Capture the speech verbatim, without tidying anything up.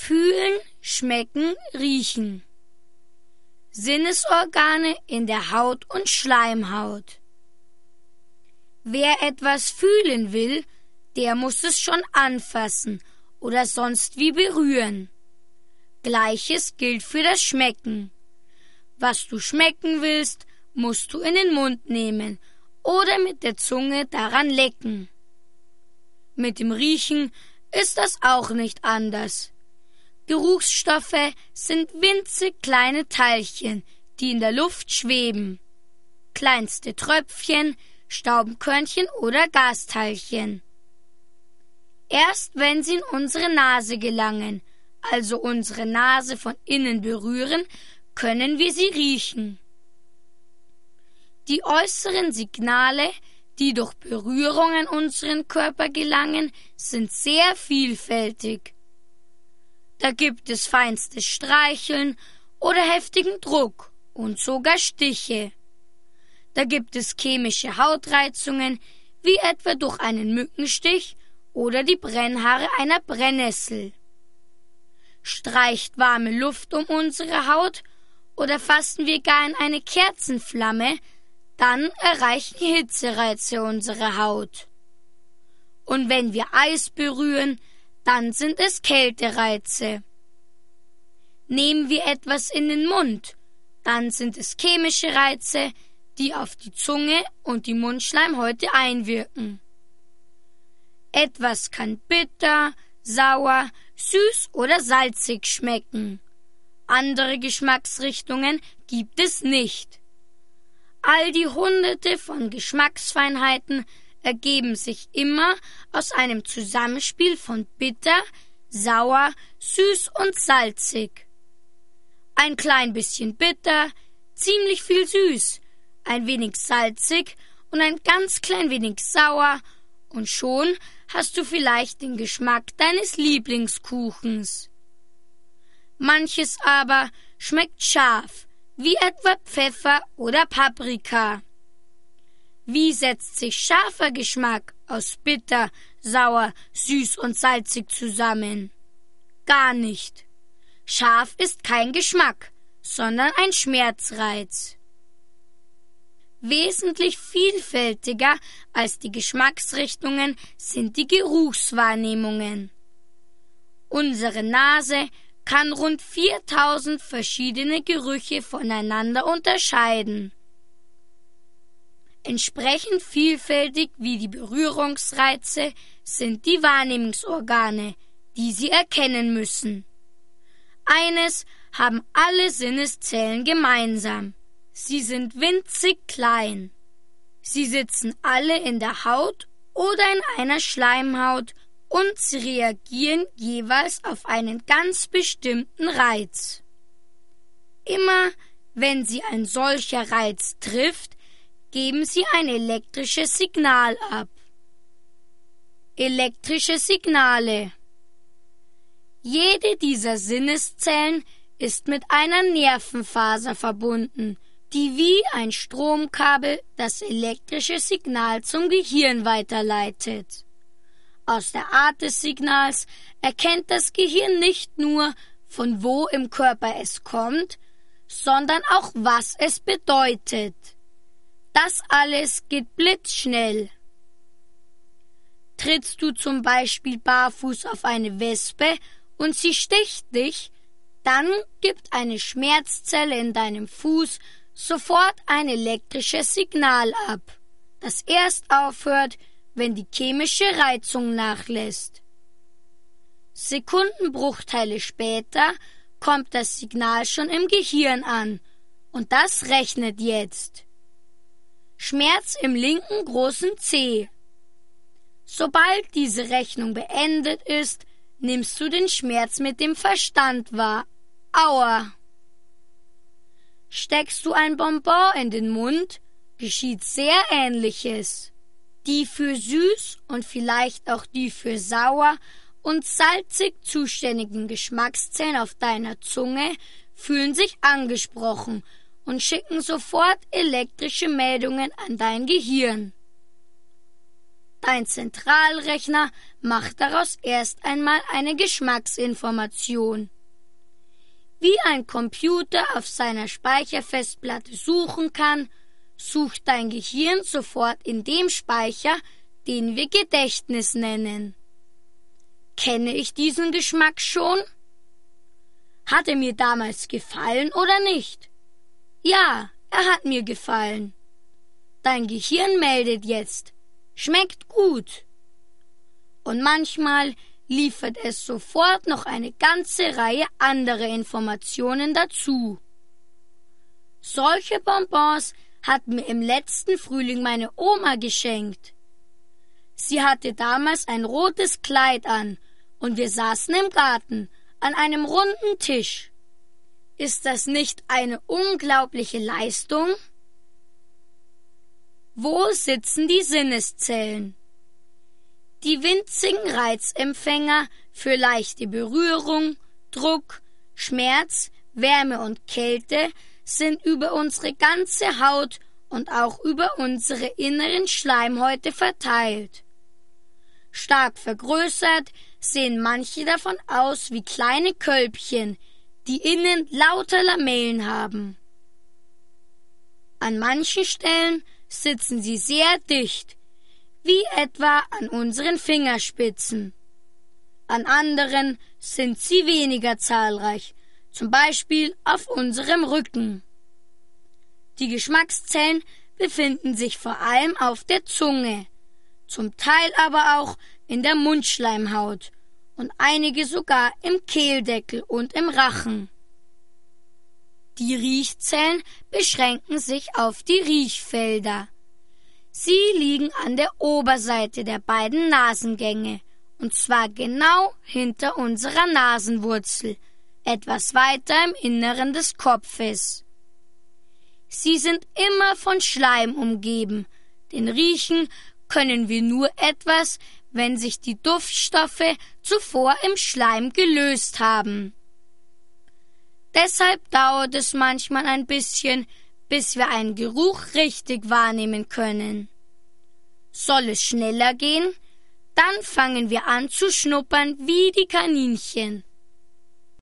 Fühlen, schmecken, riechen. Sinnesorgane in der Haut und Schleimhaut. Wer etwas fühlen will, der muss es schon anfassen oder sonst wie berühren. Gleiches gilt für das Schmecken. Was du schmecken willst, musst du in den Mund nehmen oder mit der Zunge daran lecken. Mit dem Riechen ist das auch nicht anders. Geruchsstoffe sind winzig kleine Teilchen, die in der Luft schweben. Kleinste Tröpfchen, Staubkörnchen oder Gasteilchen. Erst wenn sie in unsere Nase gelangen, also unsere Nase von innen berühren, können wir sie riechen. Die äußeren Signale, die durch Berührung an unseren Körper gelangen, sind sehr vielfältig. Da gibt es feinstes Streicheln oder heftigen Druck und sogar Stiche. Da gibt es chemische Hautreizungen, wie etwa durch einen Mückenstich oder die Brennhaare einer Brennnessel. Streicht warme Luft um unsere Haut oder fassen wir gar in eine Kerzenflamme, dann erreichen Hitzereize unsere Haut. Und wenn wir Eis berühren, dann sind es Kältereize. Nehmen wir etwas in den Mund, dann sind es chemische Reize, die auf die Zunge und die Mundschleimhäute einwirken. Etwas kann bitter, sauer, süß oder salzig schmecken. Andere Geschmacksrichtungen gibt es nicht. All die Hunderte von Geschmacksfeinheiten ergeben sich immer aus einem Zusammenspiel von bitter, sauer, süß und salzig. Ein klein bisschen bitter, ziemlich viel süß, ein wenig salzig und ein ganz klein wenig sauer, und schon hast du vielleicht den Geschmack deines Lieblingskuchens. Manches aber schmeckt scharf, wie etwa Pfeffer oder Paprika. Wie setzt sich scharfer Geschmack aus bitter, sauer, süß und salzig zusammen? Gar nicht. Scharf ist kein Geschmack, sondern ein Schmerzreiz. Wesentlich vielfältiger als die Geschmacksrichtungen sind die Geruchswahrnehmungen. Unsere Nase kann rund viertausend verschiedene Gerüche voneinander unterscheiden. Entsprechend vielfältig wie die Berührungsreize sind die Wahrnehmungsorgane, die sie erkennen müssen. Eines haben alle Sinneszellen gemeinsam. Sie sind winzig klein. Sie sitzen alle in der Haut oder in einer Schleimhaut und sie reagieren jeweils auf einen ganz bestimmten Reiz. Immer wenn sie ein solcher Reiz trifft, geben sie ein elektrisches Signal ab. Elektrische Signale. Jede dieser Sinneszellen ist mit einer Nervenfaser verbunden, die wie ein Stromkabel das elektrische Signal zum Gehirn weiterleitet. Aus der Art des Signals erkennt das Gehirn nicht nur, von wo im Körper es kommt, sondern auch, was es bedeutet. Das alles geht blitzschnell. Trittst du zum Beispiel barfuß auf eine Wespe und sie sticht dich, dann gibt eine Schmerzzelle in deinem Fuß sofort ein elektrisches Signal ab, das erst aufhört, wenn die chemische Reizung nachlässt. Sekundenbruchteile später kommt das Signal schon im Gehirn an, und das rechnet jetzt. Schmerz im linken großen Zeh. Sobald diese Rechnung beendet ist, nimmst du den Schmerz mit dem Verstand wahr. Aua! Steckst du ein Bonbon in den Mund, geschieht sehr Ähnliches. Die für süß und vielleicht auch die für sauer und salzig zuständigen Geschmackszellen auf deiner Zunge fühlen sich angesprochen und schicken sofort elektrische Meldungen an dein Gehirn. Dein Zentralrechner macht daraus erst einmal eine Geschmacksinformation. Wie ein Computer auf seiner Speicherfestplatte suchen kann, sucht dein Gehirn sofort in dem Speicher, den wir Gedächtnis nennen. Kenne ich diesen Geschmack schon? Hat er mir damals gefallen oder nicht? Ja, er hat mir gefallen. Dein Gehirn meldet jetzt, schmeckt gut. Und manchmal liefert es sofort noch eine ganze Reihe anderer Informationen dazu. Solche Bonbons hat mir im letzten Frühling meine Oma geschenkt. Sie hatte damals ein rotes Kleid an und wir saßen im Garten an einem runden Tisch. Ist das nicht eine unglaubliche Leistung? Wo sitzen die Sinneszellen? Die winzigen Reizempfänger für leichte Berührung, Druck, Schmerz, Wärme und Kälte sind über unsere ganze Haut und auch über unsere inneren Schleimhäute verteilt. Stark vergrößert sehen manche davon aus wie kleine Kölbchen, die innen lauter Lamellen haben. An manchen Stellen sitzen sie sehr dicht, wie etwa an unseren Fingerspitzen. An anderen sind sie weniger zahlreich, zum Beispiel auf unserem Rücken. Die Geschmackszellen befinden sich vor allem auf der Zunge, zum Teil aber auch in der Mundschleimhaut und einige sogar im Kehldeckel und im Rachen. Die Riechzellen beschränken sich auf die Riechfelder. Sie liegen an der Oberseite der beiden Nasengänge, und zwar genau hinter unserer Nasenwurzel, etwas weiter im Inneren des Kopfes. Sie sind immer von Schleim umgeben, denn riechen können wir nur etwas, wenn sich die Duftstoffe zuvor im Schleim gelöst haben. Deshalb dauert es manchmal ein bisschen, bis wir einen Geruch richtig wahrnehmen können. Soll es schneller gehen, dann fangen wir an zu schnuppern wie die Kaninchen.